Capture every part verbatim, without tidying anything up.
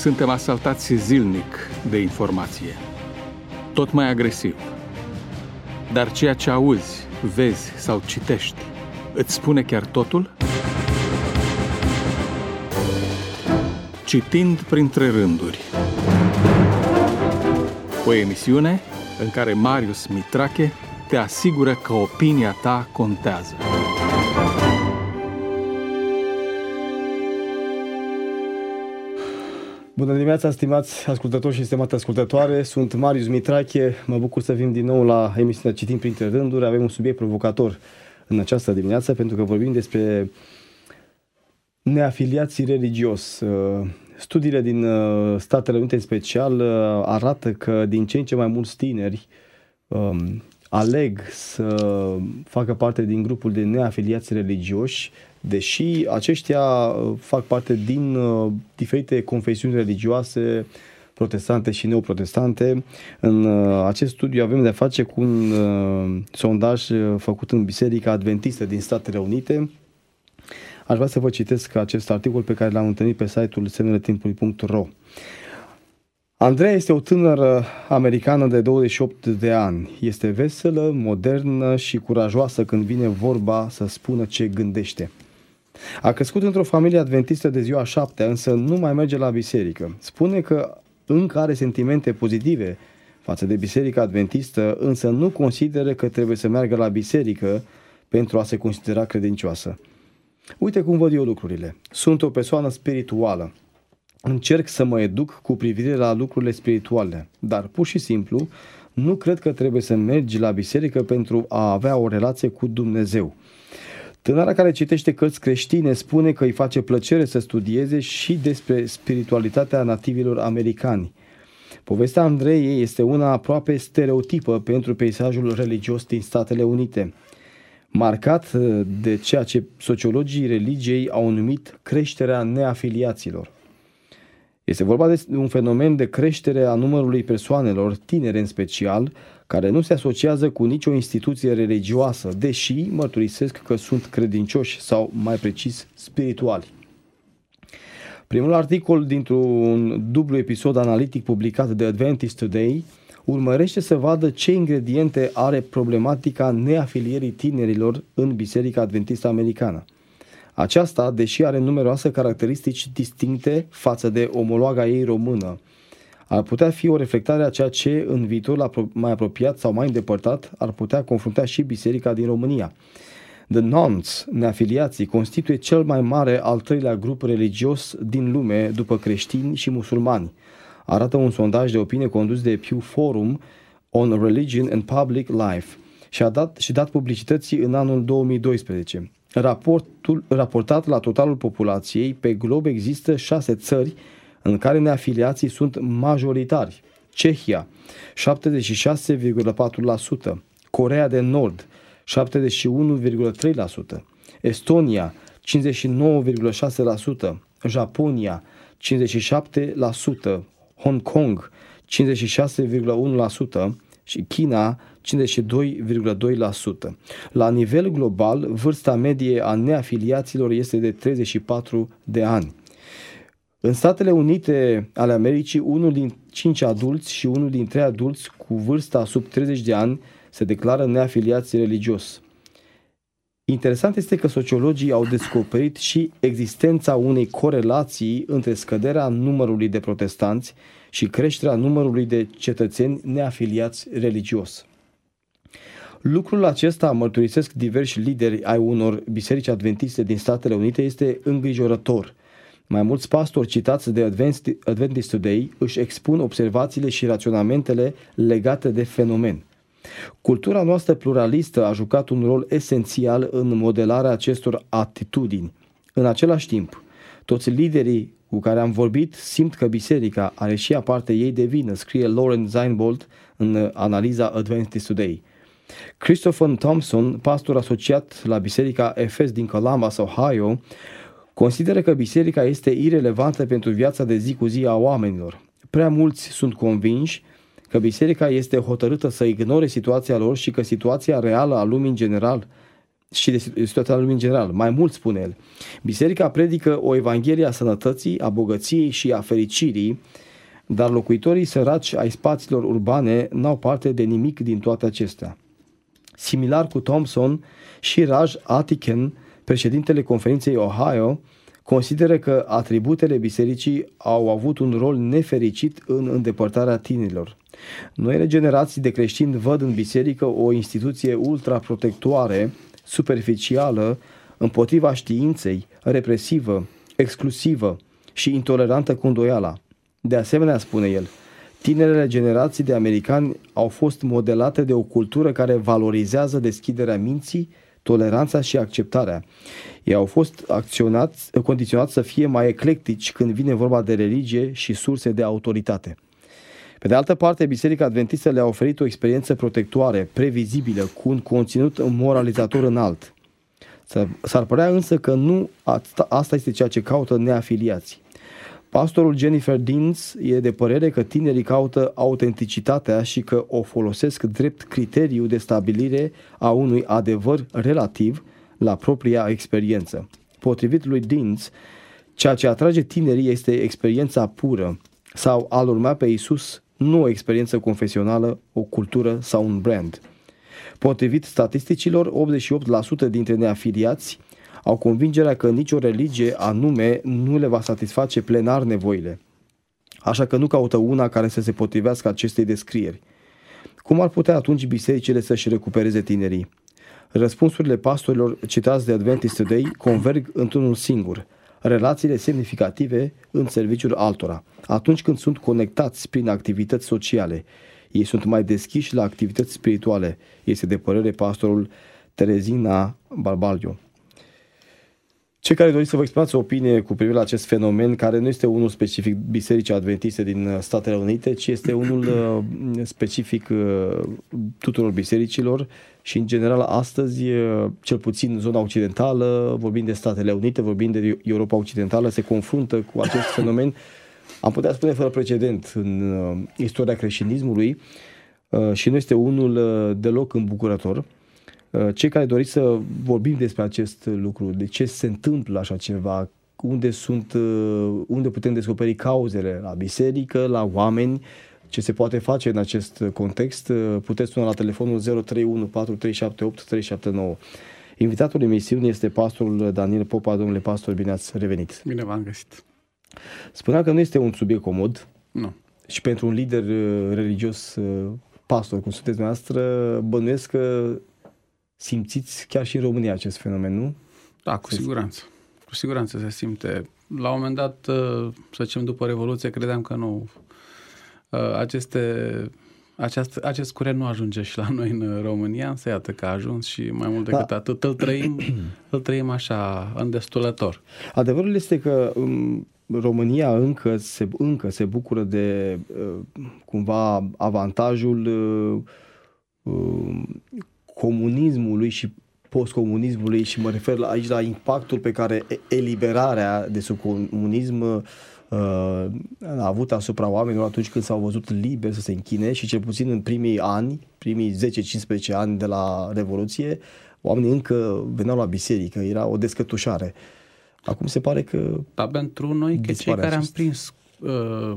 Suntem asaltați zilnic de informație, tot mai agresiv. Dar ceea ce auzi, vezi sau citești, îți spune chiar totul? Citind printre rânduri. O emisiune în care Marius Mitrache te asigură că opinia ta contează. Bună dimineața, stimați ascultători și stimate ascultătoare. Sunt Marius Mitrache. Mă bucur să vin din nou la emisiunea Citim printre rânduri. Avem un subiect provocator în această dimineață, pentru că vorbim despre neafiliații religios. Studiile din Statele Unite în special arată că din ce în ce mai mulți tineri um, aleg să facă parte din grupul de neafiliați religioși, deși aceștia fac parte din uh, diferite confesiuni religioase, protestante și neoprotestante. În uh, acest studiu avem de-a face cu un uh, sondaj făcut în Biserica Adventistă din Statele Unite. Aș vrea să vă citesc acest articol pe care l-am întâlnit pe site-ul semnele timpului punct ro. Andreea este o tânără americană de douăzeci și opt de ani. Este veselă, modernă și curajoasă când vine vorba să spună ce gândește. A crescut într-o familie adventistă de ziua șaptea, însă nu mai merge la biserică. Spune că încă are sentimente pozitive față de biserica adventistă, însă nu consideră că trebuie să meargă la biserică pentru a se considera credincioasă. Uite cum văd eu lucrurile. Sunt o persoană spirituală. Încerc să mă educ cu privire la lucrurile spirituale, dar pur și simplu nu cred că trebuie să mergi la biserică pentru a avea o relație cu Dumnezeu. Tânăra care citește cărți creștine spune că îi face plăcere să studieze și despre spiritualitatea nativilor americani. Povestea Andreei este una aproape stereotipă pentru peisajul religios din Statele Unite, marcat de ceea ce sociologii religiei au numit creșterea neafiliaților. Este vorba de un fenomen de creștere a numărului persoanelor, tinere în special, care nu se asociază cu nicio instituție religioasă, deși mărturisesc că sunt credincioși sau, mai precis, spirituali. Primul articol dintr-un dublu episod analitic publicat de Adventist Today urmărește să vadă ce ingrediente are problematica neafilierii tinerilor în Biserica Adventistă Americană. Aceasta, deși are numeroase caracteristici distincte față de omologa ei română, ar putea fi o reflectare a ceea ce în viitor mai apropiat sau mai îndepărtat ar putea confrunta și biserica din România. The Nones, neafiliații, constituie cel mai mare al treilea grup religios din lume după creștini și musulmani, arată un sondaj de opinie condus de Pew Forum on Religion and Public Life și a dat, și dat publicității în anul două mii doisprezece. Raportul, raportat la totalul populației, pe glob există șase țări în care neafiliații sunt majoritari. Cehia, șaptezeci și șase virgulă patru la sută, Coreea de Nord, șaptezeci și unu virgulă trei la sută, Estonia, cincizeci și nouă virgulă șase la sută, Japonia, cincizeci și șapte la sută, Hong Kong, cincizeci și șase virgulă unu la sută și China, cincizeci și doi virgulă doi la sută. La nivel global, vârsta medie a neafiliaților este de treizeci și patru de ani. În Statele Unite ale Americii, unul din cinci adulți și unul din trei adulți cu vârsta sub treizeci de ani se declară neafiliați religios. Interesant este că sociologii au descoperit și existența unei corelații între scăderea numărului de protestanți și creșterea numărului de cetățeni neafiliați religios. Lucrul acesta, mărturisesc diversi lideri ai unor biserici adventiste din Statele Unite, este îngrijorător. Mai mulți pastori citați de Adventist Today își expun observațiile și raționamentele legate de fenomen. Cultura noastră pluralistă a jucat un rol esențial în modelarea acestor atitudini. În același timp, toți liderii cu care am vorbit simt că biserica are și ea parte ei de vină, scrie Lauren Zeinbold în analiza Adventist Today. Christopher Thompson, pastor asociat la Biserica Efes din Columbus, Ohio, consideră că biserica este irelevantă pentru viața de zi cu zi a oamenilor. Prea mulți sunt convinși că biserica este hotărâtă să ignore situația lor și că situația reală a lumii în general și de situația lumii în general. Mai mult spune el, biserica predică o evanghelie a sănătății, a bogăției și a fericirii, dar locuitorii săraci ai spațiilor urbane n-au parte de nimic din toate acestea. Similar cu Thompson, și Raj Atiken, președintele conferinței Ohio, consideră că atributele bisericii au avut un rol nefericit în îndepărtarea tinerilor. Noile generații de creștini văd în biserică o instituție ultraprotectoare, superficială, împotriva științei, represivă, exclusivă și intolerantă cu îndoiala. De asemenea, spune el, tinerele generații de americani au fost modelate de o cultură care valorizează deschiderea minții, toleranța și acceptarea. Ei au fost acționați, condiționați să fie mai eclectici când vine vorba de religie și surse de autoritate. Pe de altă parte, Biserica Adventistă le-a oferit o experiență protectoare, previzibilă, cu un conținut moralizator înalt. S-ar părea însă că nu asta este ceea ce caută neafiliații. Pastorul Jennifer Deans e de părere că tinerii caută autenticitatea și că o folosesc drept criteriu de stabilire a unui adevăr relativ la propria experiență. Potrivit lui Deans, ceea ce atrage tinerii este experiența pură sau a-L urma pe Iisus, nu o experiență confesională, o cultură sau un brand. Potrivit statisticilor, optzeci și opt la sută dintre neafiliați au convingerea că nicio religie anume nu le va satisface plenar nevoile. Așa că nu caută una care să se potrivească acestei descrieri. Cum ar putea atunci bisericile să-și recupereze tinerii? Răspunsurile pastorilor citați de Adventist Today converg într-unul singur: relațiile semnificative în serviciul altora. Atunci când sunt conectați prin activități sociale, ei sunt mai deschiși la activități spirituale, este de părere pastorul Terezina Barbalio. Cei care doriți să vă exprimați o opinie cu privire la acest fenomen, care nu este unul specific Bisericii Adventiste din Statele Unite, ci este unul specific tuturor bisericilor și în general astăzi, cel puțin în zona occidentală, vorbind de Statele Unite, vorbind de Europa Occidentală, se confruntă cu acest fenomen, am putea spune fără precedent în istoria creștinismului și nu este unul deloc îmbucurător. Cei care doriți să vorbim despre acest lucru, de ce se întâmplă așa ceva, unde sunt, unde putem descoperi cauzele, la biserică, la oameni, ce se poate face în acest context, puteți suna la telefonul zero trei unu patru trei șapte opt trei șapte nouă. Invitatul emisiunii este pastorul Daniel Popa. Domnule pastor, bine ați revenit. Bine v-am găsit. Spuneam că nu este un subiect comod. Nu. Și pentru un lider religios, pastor, cum sunteți noastră, bănuiesc că simțiți chiar și în România acest fenomen, nu? Da, cu siguranță. Cu siguranță se simte. La un moment dat, să zicem, după Revoluție, credeam că nu. Aceste, aceast, acest curent nu ajunge și la noi în România, însă iată că a ajuns și mai mult decât da. atât îl trăim, îl trăim așa îndestulător. Adevărul este că România încă se, încă se bucură de cumva avantajul comunismului și postcomunismului și mă refer la, aici la impactul pe care eliberarea de sub comunism uh, a avut asupra oamenilor atunci când s-au văzut liberi să se închine și cel puțin în primii ani, primii zece cincisprezece ani de la Revoluție, oamenii încă veneau la biserică, era o descătușare. Acum se pare că... Dar pentru noi, că cei care am prins uh,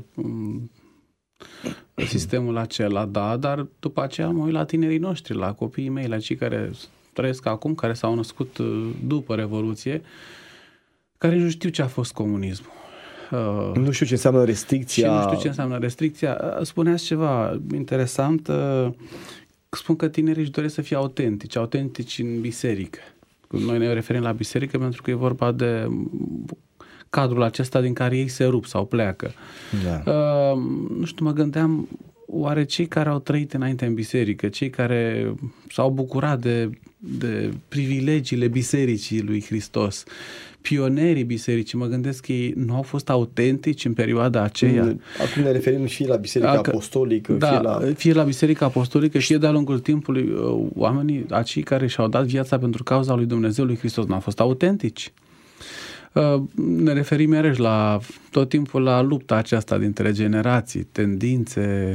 sistemul acela, da, dar după aceea mă uit la tinerii noștri, la copiii mei, la cei care trăiesc acum, care s-au născut după Revoluție, care nu știu ce a fost comunismul. Uh, nu știu ce înseamnă restricția. Și nu știu ce înseamnă restricția. Spuneați ceva interesant, uh, spun că tinerii își doresc să fie autentici, autentici în biserică. Noi ne referim la biserică pentru că e vorba de cadrul acesta din care ei se rup sau pleacă. Da. Uh, nu știu, mă gândeam, oare cei care au trăit înainte în biserică, cei care s-au bucurat de, de privilegiile bisericii lui Hristos, pionerii bisericii, mă gândesc că ei nu au fost autentici în perioada aceea. Acum ne referim fie la Biserica Dacă, Apostolică, da, fie la... fie la Biserica Apostolică, fie de-a lungul timpului oamenii, acei care și-au dat viața pentru cauza lui Dumnezeu, lui Hristos, nu au fost autentici. Ne referim iarăși la tot timpul la lupta aceasta dintre generații, tendințe,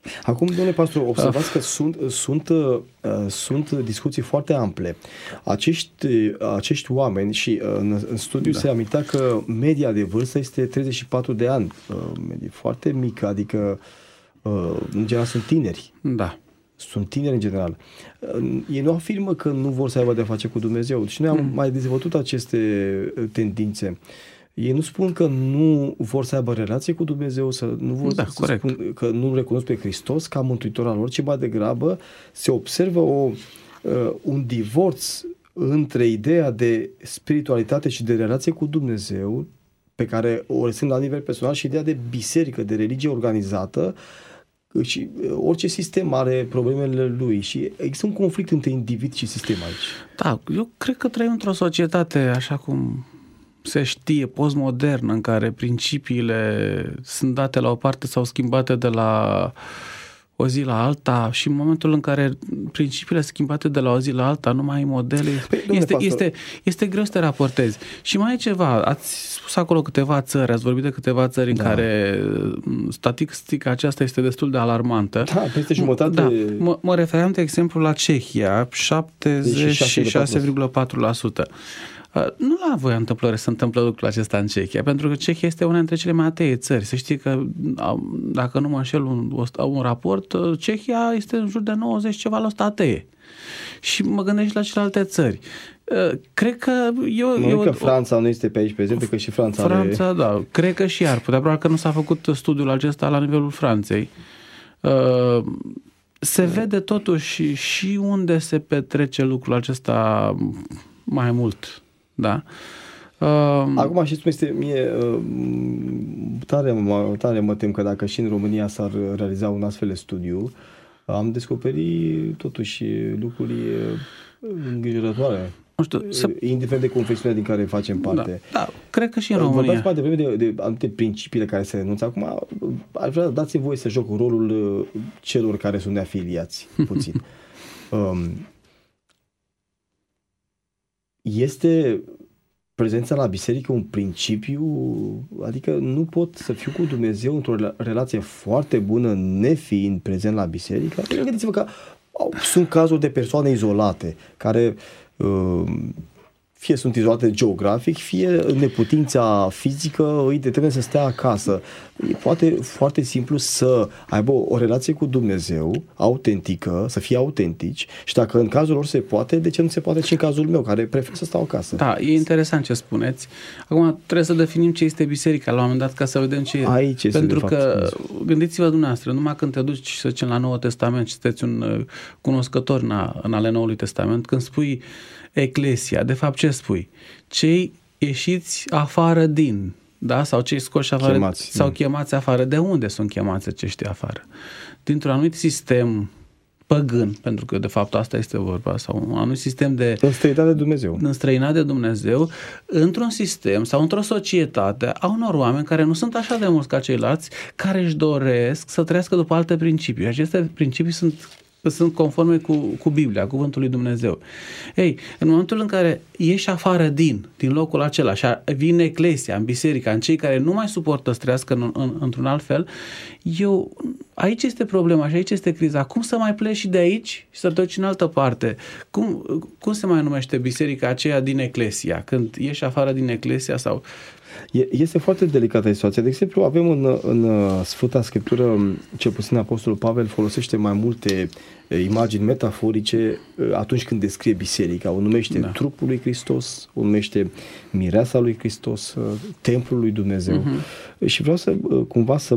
Acum, domnule pastor, observați că sunt, sunt, uh, sunt discuții foarte ample. Acești, acești oameni și uh, în, în studiu da. se amintea că media de vârstă este treizeci și patru de ani. Uh, medie foarte mică, adică uh, în general sunt tineri. Da. Sunt tineri în general. Uh, ei nu afirmă că nu vor să aibă de-a face cu Dumnezeu. Și noi am mm. mai dezvoltat aceste tendințe. Ei nu spun că nu vor să aibă relație cu Dumnezeu, să nu vor da, să spun că nu recunosc pe Hristos ca mântuitor al lor, ci mai degrabă se observă o, uh, un divorț între ideea de spiritualitate și de relație cu Dumnezeu, pe care o resimt la nivel personal, și ideea de biserică, de religie organizată. Și orice sistem are problemele lui și există un conflict între individ și sistem aici. Da, eu cred că trăim într-o societate așa cum se știe, postmodernă, în care principiile sunt date la o parte sau schimbate de la o zi la alta, și în momentul în care principiile sunt schimbate de la o zi la alta, nu mai ai modele, păi, este, este, este greu să te raportezi. Și mai e ceva, ați spus acolo câteva țări, ați vorbit de câteva țări da. în care statistica aceasta este destul de alarmantă. Da, peste jumătate. Da, mă, mă referam, de exemplu, la Cehia, șaptezeci și șase virgulă patru la sută. Nu la voia întâmplare se întâmplă lucrul acesta în Cehia, pentru că Cehia este una dintre cele mai atee țări. Să știi că, dacă nu mă înșel un, un raport, Cehia este în jur de nouăzeci ceva la sută atee. Și mă gândesc la celelalte țări. Cred că... Eu, nu eu, că Franța nu este pe aici prezent, că și Franța Franța, are... da. Cred că și ar putea, probabil că nu s-a făcut studiul acesta la nivelul Franței. Se vede totuși și unde se petrece lucrul acesta mai mult. Da. Uh, Acum și este mie uh, tare, mă, tare mă tem că dacă și în România s-ar realiza un astfel de studiu, am descoperit totuși lucruri îngrijorătoare. Nu știu, se... indiferent de confesiunea din care facem parte. Da, da, cred că și în România. Vorbeați mai devreme de, de anumite principiile care se renunță. Acum, aș vrea, dați-mi voie să joc rolul celor care sunt neafiliați, puțin. um, Este prezența la biserică un principiu, adică nu pot să fiu cu Dumnezeu într-o relație foarte bună nefiind prezent la biserică? Gândiți-vă că sunt cazuri de persoane izolate care fie sunt izolate geografic, fie în neputința fizică îi determină să stea acasă. E poate foarte simplu să aibă o relație cu Dumnezeu autentică, să fie autentici, și dacă în cazul lor se poate, de ce nu se poate și în cazul meu, care prefer să stau acasă? Da, e interesant ce spuneți. Acum trebuie să definim ce este biserica la un moment dat, ca să vedem ce e. Aici este, pentru de că, fapt, gândiți-vă dumneavoastră, numai când te duci, să zicem, la Noul Testament și sunteți un cunoscător în, a, în ale Noului Testament, când spui Eclesia, de fapt ce spui? Cei ieșiți afară din, da? Sau cei scoși afară, chemați, sau da. chemați afară. De unde sunt chemați aceștia afară? Dintr-un anumit sistem păgân, pentru că de fapt asta este vorba, sau un anumit sistem de înstrăinat de Dumnezeu. Înstrăinat de Dumnezeu, într-un sistem sau într-o societate a unor oameni care nu sunt așa de mulți ca ceilalți, care își doresc să trăiască după alte principii. Aceste principii sunt sunt conforme cu, cu Biblia, cuvântul lui Dumnezeu. Ei, în momentul în care ieși afară din, din locul acela și vine Eclesia, în biserica, în cei care nu mai suportă să trăiască în, în, într-un alt fel, eu, aici este problema și aici este criza. Cum să mai pleci și de aici și să te duci în altă parte? Cum, cum se mai numește biserica aceea din Eclesia? Când ieși afară din Eclesia sau... Este foarte delicată situația. De exemplu, avem în, în Sfânta Scriptură, cel puțin Apostolul Pavel folosește mai multe imagini metaforice atunci când descrie biserica. O numește da. trupul lui Hristos, o numește mireasa lui Hristos, templul lui Dumnezeu. Uh-huh. Și vreau să cumva să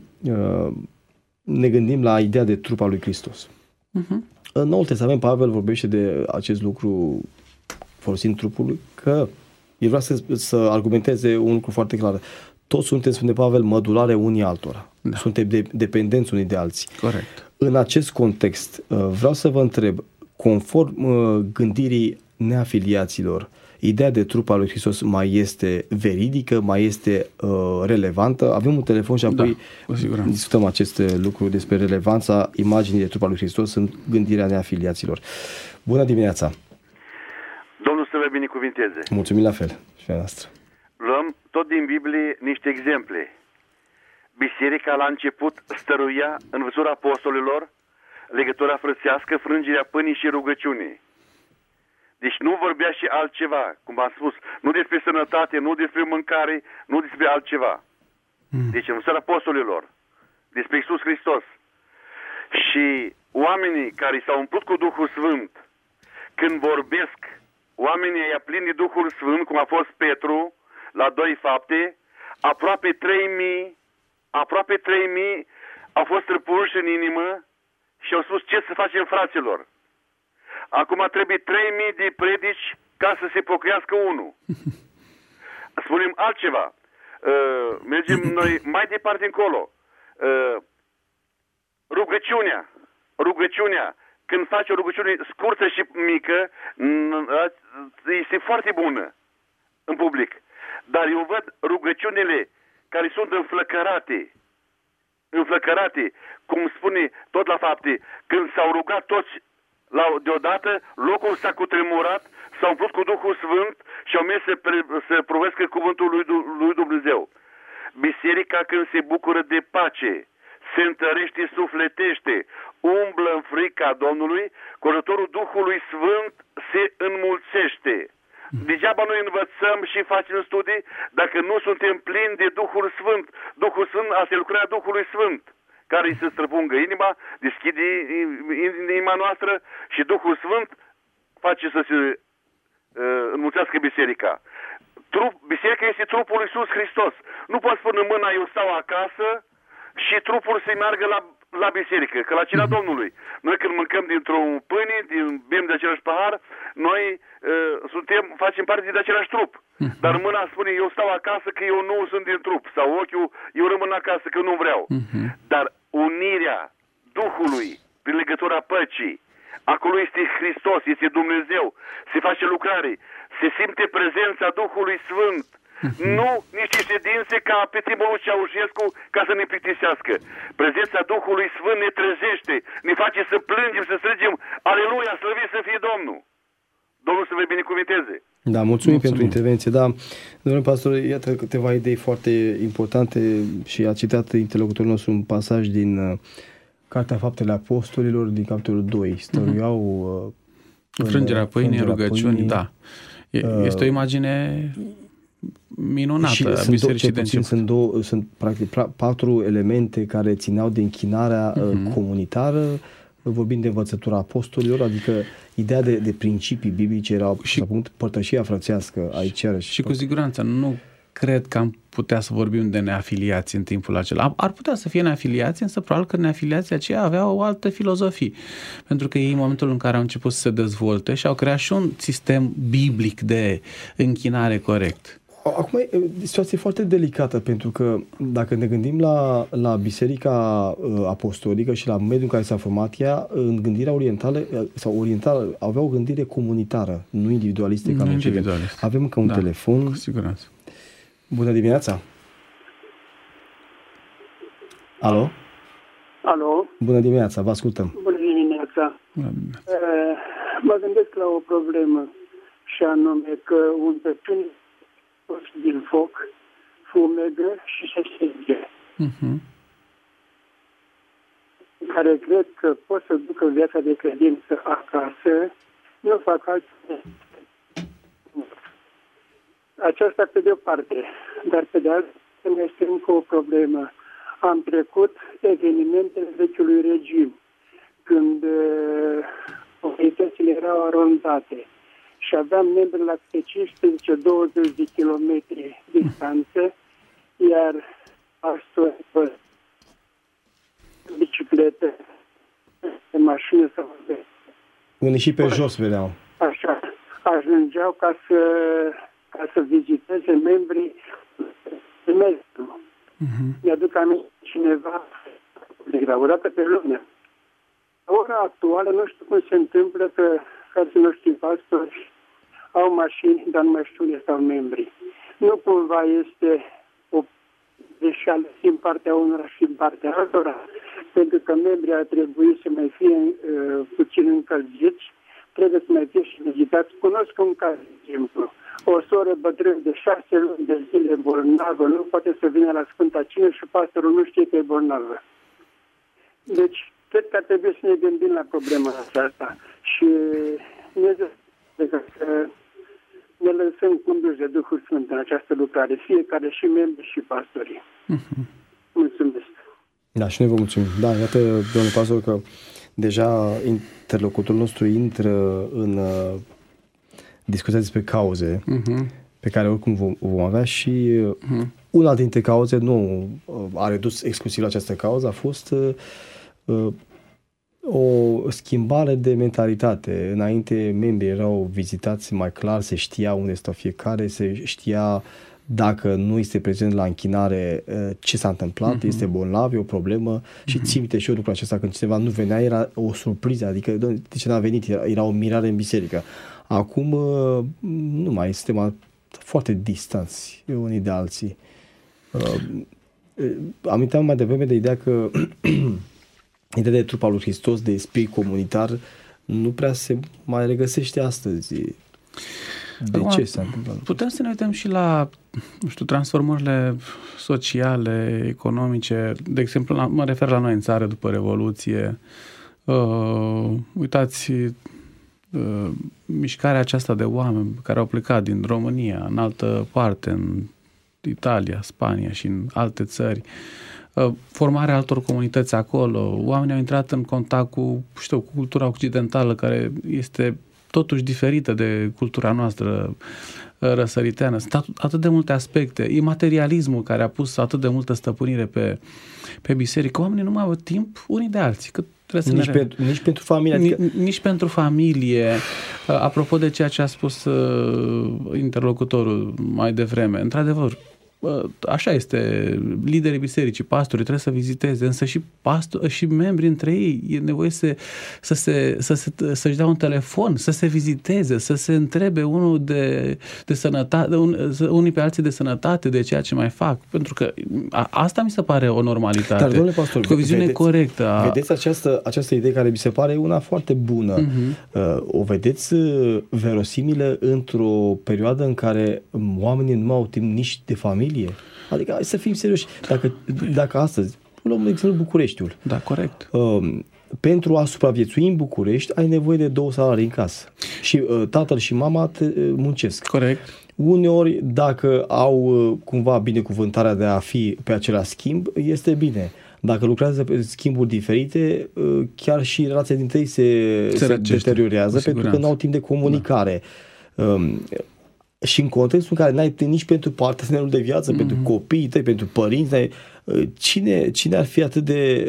ne gândim la ideea de trup al lui Hristos. Uh-huh. În Noul Testament Pavel vorbește de acest lucru folosind trupul, că el vrea să, să argumenteze un lucru foarte clar. Toți suntem, spune Pavel, mădulare unii altora. Da. Suntem de, dependenți unii de alții. Corect. În acest context, vreau să vă întreb, conform gândirii neafiliaților, ideea de trup al lui Hristos mai este veridică, mai este uh, relevantă? Avem un telefon și apoi da, discutăm aceste lucruri despre relevanța imaginii de trup al lui Hristos în gândirea neafiliaților. Bună dimineața! Domnul să vă binecuvinteze. Mulțumim la fel și pe noastră. Luăm tot din Biblie niște exemple. biserica la început stăruia învățătura apostolilor, legătura frățească, frângerea pâinii și rugăciunii. Deci nu vorbea și altceva, cum am spus, nu despre sănătate, nu despre mâncare, nu despre altceva. Mm. Deci învățătura apostolilor, despre Iisus Hristos. Și oamenii care s-au umplut cu Duhul Sfânt, când vorbesc, oamenii ăia plini de Duhul Sfânt, cum a fost Petru, la doi Fapte, aproape trei mii, aproape trei mii au fost răpuși în inimă și au spus: ce să facem, fraților? Acum trebuie trei mii de predici ca să se pocăiască unul. Spunem altceva. Uh, mergem noi mai departe încolo. Uh, rugăciunea. Rugăciunea. Când faci o rugăciune scurtă și mică, este foarte bună în public. Dar eu văd rugăciunile care sunt înflăcărate, înflăcărate, cum spune tot la Fapte, când s-au rugat toți la, deodată, locul s-a cutremurat, s-au umplut cu Duhul Sfânt și au mers să, pre, să provescă cuvântul lui, lui Dumnezeu. Biserica, când se bucură de pace, se întărește, sufletește, umblă în frica Domnului, cu ajutorul Duhului Sfânt se înmulțește. Degeaba noi învățăm și facem studii dacă nu suntem plini de Duhul Sfânt. Duhul Sfânt, asta e lucrarea Duhului Sfânt, care îi se străpungă inima, deschide inima noastră și Duhul Sfânt face să se uh, înmulțească biserica. Trup, biserica este trupul lui Iisus Hristos. Nu poți pune mâna, eu stau acasă și trupul să meargă la, la biserică, că la cina Domnului. Noi când mâncăm dintr-o pâine, din, bem de același pahar, noi uh, suntem, facem parte din același trup. Dar mâna spune: eu stau acasă că eu nu sunt din trup. Sau ochiul: eu rămân acasă că nu vreau. Dar unirea Duhului prin legătura păcii, acolo este Hristos, este Dumnezeu, se face lucrare, se simte prezența Duhului Sfânt. Nu niște ședințe ca pe timpul lui Ceaușescu ca să ne plictisească. Prezența Duhului Sfânt ne trezește, ne face să plângem, să strigem: aleluia, slăvit să fie Domnul! Domnul să vă binecuvinteze! Da, mulțumim, mulțumim pentru intervenție. Da, domnule pastor, iată câteva idei foarte importante și a citat interlocutorul nostru un pasaj din uh, Cartea Faptele Apostolilor, din capitolul doi. Stăruiau uh, frângerea pâinii, rugăciuni, da. Este o imagine minunată și a bisericii de început. Sunt, două, sunt practic patru elemente care țineau de închinarea uh-huh. comunitară, vorbind de învățătura apostolilor, adică ideea de, de principii biblice era și, la punct, părtășia frățească aici. Și, și cu siguranță nu cred că am putea să vorbim de neafiliați în timpul acela. Ar putea să fie neafiliați, însă probabil că neafiliații aceia aveau o altă filozofie. Pentru că ei, în momentul în care au început să se dezvolte și au creat și un sistem biblic de închinare corect. Acum e o situație foarte delicată, pentru că dacă ne gândim la, la biserica apostolică și la mediul în care s-a format ea, în gândirea orientală sau orientală avea o gândire comunitară, nu individualistă. Nu individualist. Avem încă un da, telefon. Cu siguranță. Bună dimineața! Alo? Alo? Bună dimineața, vă ascultăm. Bună dimineața! Bună dimineața. Uh, mă gândesc la o problemă, și anume că un pepin din foc fumegă și se stinge. Uh-huh. Care cred că pot să ducă viața de credință acasă, nu fac altceva. Aceasta pe de o parte, dar pe de altă parte este încă o problemă. Am trecut evenimentele vechiului regim, când uh, autoritățile erau aronzate și aveam membri la cincisprezece douăzeci de kilometri distanță, iar pastori pe bicicletă, pe mașină sau pe... Unii și pe jos vedeau. Așa, ajungeau ca să, ca să viziteze membrii de mediu. Uh-huh. Mi-aduc aminte cineva de o dată pe lună. La ora actuală, nu știu cum se întâmplă că frații noștri pastori au mașini, dar nu mai știu unde stau membrii. Nu cumva este o greșeală și în partea unora și în partea altora, pentru că membrii ar trebui să mai fie uh, puțin încălziți, trebuie să mai fie și vizitați. Cunosc un caz, de exemplu. O o soră bătrân de șase luni de zile bolnavă nu poate să vină la Sfânta Cină și pastorul nu știe că e bolnavă. Deci, cred că trebuie să ne gândim la problema aceasta și ne că ne lăsăm conduși de Duhul Sfânt în această lucrare, fiecare, și membri și pastorii. Uh-huh. Mulțumesc! Da, și noi vă mulțumim. Da, iată, domnule pastor, că deja interlocutorul nostru intră în uh, discuția despre cauze uh-huh. pe care oricum vom, vom avea și uh-huh. una dintre cauze nu uh, a redus exclusiv la această cauză, a fost uh, uh, o schimbare de mentalitate. Înainte membrii erau vizitați mai clar, se știa unde stau fiecare, se știa dacă nu este prezent la închinare ce s-a întâmplat, uh-huh. este bolnav, e o problemă uh-huh. și țin minte și eu lucrul acesta, când cineva nu venea era o surpriză, adică de ce n-a venit, era, era o mirare în biserică. Acum nu mai suntem foarte distanți unii de alții. Aminteam mai devreme de ideea că ideea de trup al lui Hristos, de spirit comunitar, nu prea se mai regăsește astăzi. De Acum, ce s-a întâmplat? Putem să ne uităm și la, nu știu, transformările sociale, economice. De exemplu, la, mă refer la noi în țară după Revoluție. Uh, uitați, uh, mișcarea aceasta de oameni care au plecat din România în altă parte, în Italia, Spania și în alte țări. Formarea altor comunități acolo, oamenii au intrat în contact cu, știu, cu cultura occidentală, care este totuși diferită de cultura noastră răsăriteană. Sunt atât de multe aspecte. Imaterialismul care a pus atât de multă stăpânire pe, pe biserică. Oamenii nu mai au timp unii de alții. Că nici, să pentru, nici pentru familie. Nici, adică... nici pentru familie. Apropo de ceea ce a spus interlocutorul mai devreme, într-adevăr, așa este, liderii bisericii, pastorii trebuie să viziteze, însă și pastor, și membrii între ei e nevoie să, să se, să se, să-și dea un telefon, să se viziteze, să se întrebe unul de, de sănătate, un, unii pe alții de sănătate, de ceea ce mai fac, pentru că a, asta mi se pare o normalitate. Dar, domnule pastor, o viziune vedeți, corectă. A... Vedeți această, această idee care mi se pare una foarte bună. Uh-huh. O vedeți verosimilă într-o perioadă în care oamenii nu au timp nici de familie? Adică, hai să fim serioși. Dacă, dacă astăzi, luăm de exemplu Bucureștiul. Da, corect. Uh, pentru a supraviețui în București, ai nevoie de două salarii în casă. Și uh, tatăl și mama te, uh, muncesc. Corect. Uneori, dacă au uh, cumva binecuvântarea de a fi pe același schimb, este bine. Dacă lucrează pe schimburi diferite, uh, chiar și relația dintre ei se, se, se deteriorează, pentru că nu au timp de comunicare. Da. Uh, Și în contextul în care n-ai nici pentru partenerul de viață, mm-hmm. pentru copiii tăi, pentru părinți, cine, cine ar fi atât de,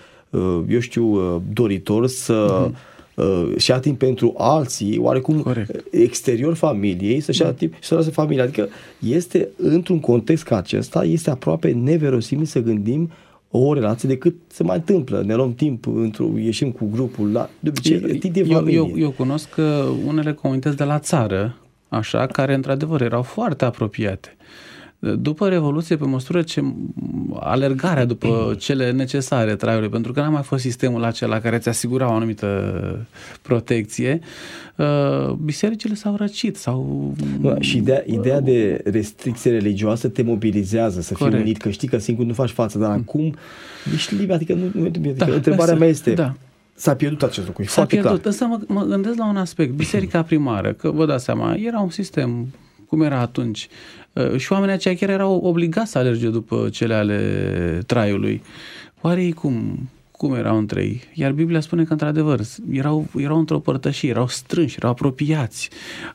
eu știu, doritor să mm-hmm. și-a timp pentru alții, oarecum Corect. exterior familiei, să-și ia timp și să lasă familia. Adică este, într-un context ca acesta, este aproape neverosimil să gândim o relație decât se mai întâmplă. Ne luăm timp, ieșim cu grupul, la, de obicei, timp de familie. Eu, eu, eu cunosc unele comunități de la țară, așa, care într-adevăr erau foarte apropiate. După Revoluție, pe măsură ce alergarea după cele necesare traiului, pentru că n-a mai fost sistemul acela care îți asigura o anumită protecție, bisericile s-au răcit. S-au... Da, și ideea, ideea de restricție religioasă te mobilizează să fii unit, că știi că singur nu faci față, dar acum ești liber, adică, nu, adică da, întrebarea mea este... Da. S-a pierdut acest lucru, e S-a foarte pierdut, clar. Însă mă, mă gândesc la un aspect. Biserica primară, că vă dați seama, era un sistem cum era atunci și oamenii aceia chiar erau obligați să alerge după cele ale traiului. Oare ei cum, cum erau între ei? Iar Biblia spune că într-adevăr erau, erau într-o părtășie, erau strânși, erau apropiați,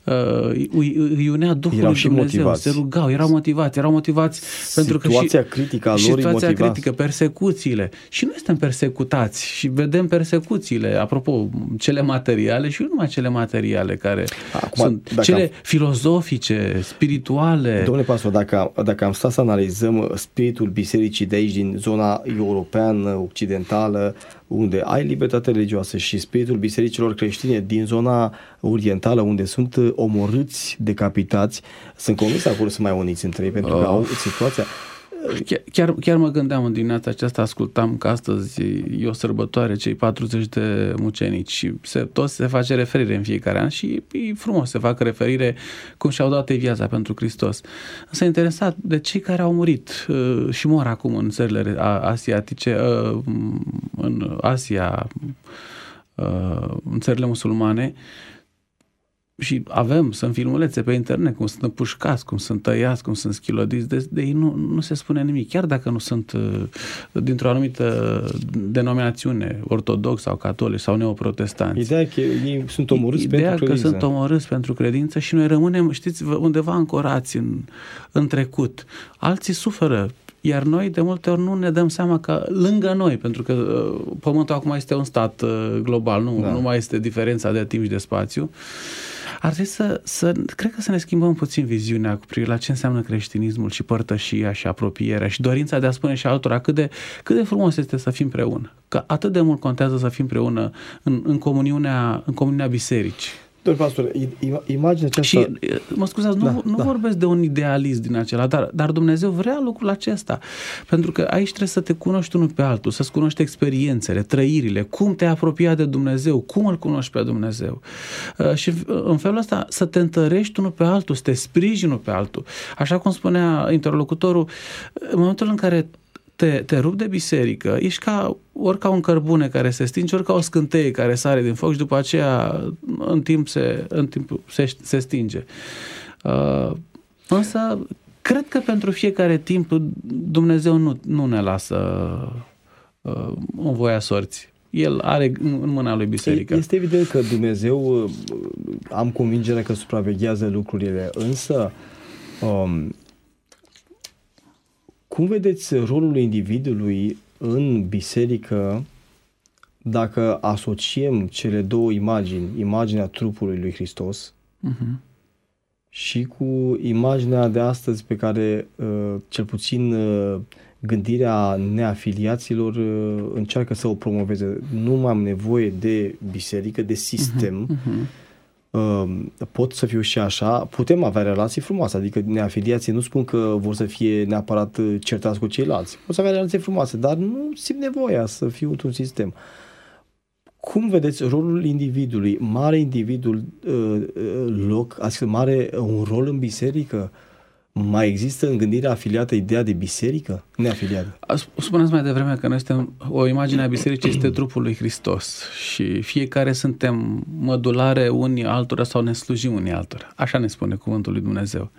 îi, îi unea Duhul lui Dumnezeu, motivați. Se rugau, erau motivați, erau motivați pentru că situația critică a lor situația critică, persecuțiile. Și noi suntem persecutați și vedem persecuțiile, apropo, cele materiale și nu numai cele materiale, care Acum, sunt cele am... filozofice, spirituale. Domnule pastor, dacă, dacă am stat să analizăm spiritul bisericii de aici, din zona europeană, occidentală, unde ai libertate religioasă, și spiritul bisericilor creștine din zona orientală, unde sunt omorâți, decapitați, sunt convins acolo să mai uniți între ei, pentru oh. că au situația. Chiar, chiar, chiar mă gândeam în dimineața aceasta, ascultam că astăzi e o sărbătoare, cei patruzeci de mucenici și se, tot se face referire în fiecare an și e frumos, se fac referire cum și-au dat viața pentru Hristos. Însă interesat de cei care au murit uh, și mor acum în țările asiatice, uh, în Asia, uh, în țările musulmane, și avem, sunt filmulețe pe internet, cum sunt împușcați, cum sunt tăiați, cum sunt schilodiți, de, de ei nu, nu se spune nimic, chiar dacă nu sunt uh, dintr-o anumită denominațiune, ortodox sau catolici sau neoprotestanți. Ideea că ei sunt omorâți Ideea pentru credință. că sunt omorâți pentru credință și noi rămânem, știți, undeva ancorați în, în trecut. Alții suferă, iar noi de multe ori nu ne dăm seama că lângă noi, pentru că uh, Pământul acum este un stat uh, global, nu, da. nu mai este diferența de timp și de spațiu. Ar trebui să, să, cred că să ne schimbăm puțin viziunea cu privire la ce înseamnă creștinismul și părtășia și apropierea și dorința de a spune și altora cât de, cât de frumos este să fim împreună. Că atât de mult contează să fim împreună în, în, comuniunea, în comuniunea bisericii. Domnul pastor, imaginea aceasta... Și, mă scuzați, nu, da, nu da. vorbesc de un idealist din acela, dar, dar Dumnezeu vrea lucrul acesta. Pentru că aici trebuie să te cunoști unul pe altul, să-ți cunoști experiențele, trăirile, cum te-ai apropiat de Dumnezeu, cum îl cunoști pe Dumnezeu. Uh, și în felul ăsta să te întărești unul pe altul, să te sprijini unul pe altul. Așa cum spunea interlocutorul, în momentul în care Te, te rupi de biserică, ești ca, ori ca un cărbune care se stinge, ori ca o scânteie care sare din foc și după aceea în timp se, în timp se, se stinge. Uh, însă, cred că pentru fiecare timp Dumnezeu nu, nu ne lasă uh, în voia sorții. El are în mâna lui biserică. Este evident că Dumnezeu, am convingerea că supraveghează lucrurile, însă um, cum vedeți rolul individului în biserică dacă asociem cele două imagini, imaginea trupului lui Hristos uh-huh. și cu imaginea de astăzi pe care cel puțin gândirea neafiliaților încearcă să o promoveze? Nu mai am nevoie de biserică, de sistem. Uh-huh. Uh-huh. Pot să fiu și așa, putem avea relații frumoase, adică neafiliații nu spun că vor să fie neapărat certați cu ceilalți, pot să avea relații frumoase, dar nu simt nevoia să fiu într-un sistem. Cum vedeți rolul individului? Mare individul loc, adică mare un rol în biserică? Mai există în gândirea afiliată ideea de biserică? Neafiliată. Spuneați mai devreme că noi suntem, o imagine a bisericii este trupul lui Hristos și fiecare suntem mădulare unii altora sau ne slujim unii altora. Așa ne spune cuvântul lui Dumnezeu.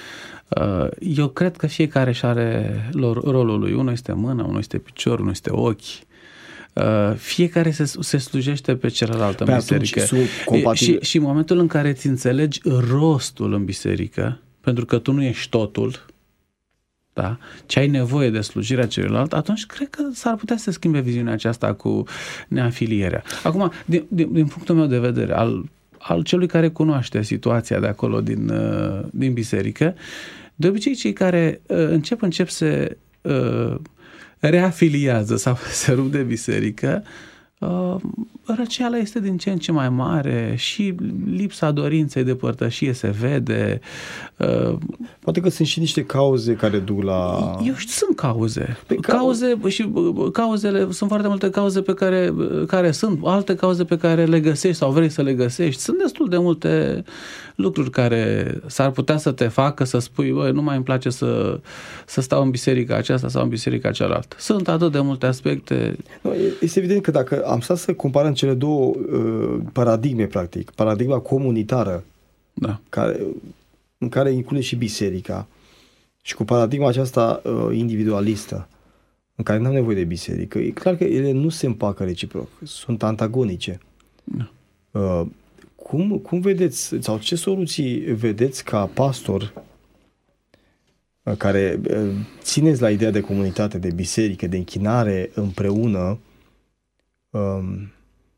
Eu cred că fiecare își are rolul lui. Unul este mână, unul este picior, unul este ochi. Fiecare se, se slujește pe celălalt în pe biserică. Și, și în momentul în care îți înțelegi rostul în biserică, pentru că tu nu ești totul, da? Ce ai nevoie de slujirea celuilalt, atunci cred că s-ar putea să schimbe viziunea aceasta cu neafilierea. Acum, din, din, din punctul meu de vedere, al, al celui care cunoaște situația de acolo din, din biserică, de obicei cei care încep, încep se uh, reafiliază sau se rup de biserică, Uh, răceala este din ce în ce mai mare și lipsa dorinței de părtășie se vede. Uh, Poate că sunt și niște cauze care duc la... Eu știu, sunt cauze. Pe cauze și cauzele, sunt foarte multe cauze pe care, care sunt, alte cauze pe care le găsești sau vrei să le găsești. Sunt destul de multe lucruri care s-ar putea să te facă să spui, băi, nu mai îmi place să, să stau în biserica aceasta sau în biserica cealaltă. Sunt atât de multe aspecte. No, este evident că dacă am stat să comparăm cele două uh, paradigme, practic, paradigma comunitară, da. care, în care include și biserica, și cu paradigma aceasta uh, individualistă, în care nu am nevoie de biserică, e clar că ele nu se împacă reciproc, sunt antagonice. Da. Uh, cum, cum vedeți, sau ce soluții vedeți ca pastor uh, care uh, țineți la ideea de comunitate, de biserică, de închinare împreună, Um,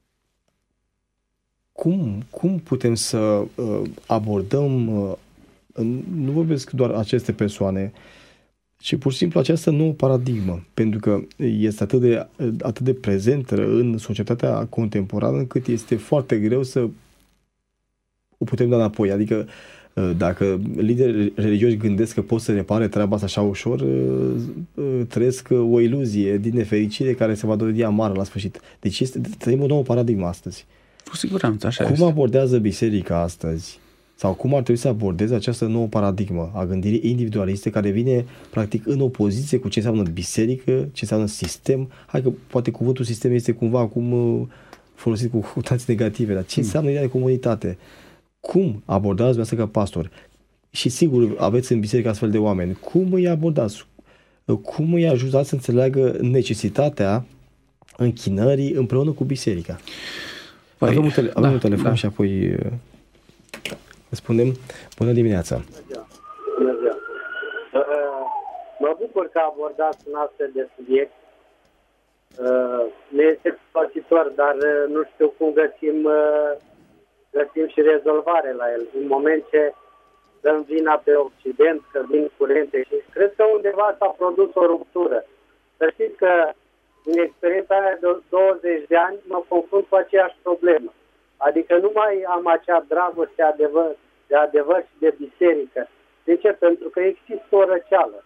cum, cum putem să uh, abordăm, uh, nu vorbesc doar aceste persoane, ci pur și simplu această nouă paradigmă, pentru că este atât de, atât de prezentă în societatea contemporană încât este foarte greu să o putem da înapoi. Adică Dacă lideri religioși gândesc că pot să repare treaba asta așa ușor, trăiesc o iluzie din nefericire care se va dovedi amară la sfârșit. Deci este, trăim o nouă paradigmă astăzi. Cu siguranță, așa Cum este. abordează biserica astăzi? Sau cum ar trebui să abordeze această nouă paradigmă a gândirii individualiste care vine practic în opoziție cu ce înseamnă biserică, ce înseamnă sistem? Hai că poate cuvântul sistem este cumva acum folosit cu conotații negative, dar ce înseamnă ideea de comunitate? Cum abordați dumneavoastră ca pastor? Și sigur aveți în biserică astfel de oameni. Cum îi abordați? Cum îi ajutați să înțeleagă necesitatea închinării împreună cu biserica? Păi, avem un, tele- avem da, un telefon da. și apoi spunem bună dimineața. Bună ziua. Mă bucur că abordați un astfel de subiect. Ne este plăcitor, dar nu știu cum găsim, găsim și rezolvare la el. În moment ce dăm vina pe Occident, că vin curente și cred că undeva s-a produs o ruptură. Să știți că în experiența mea de douăzeci de ani mă confrunt cu aceeași problemă. Adică nu mai am acea dragoste adevăr, de adevăr și de biserică. De ce? Pentru că există o răceală.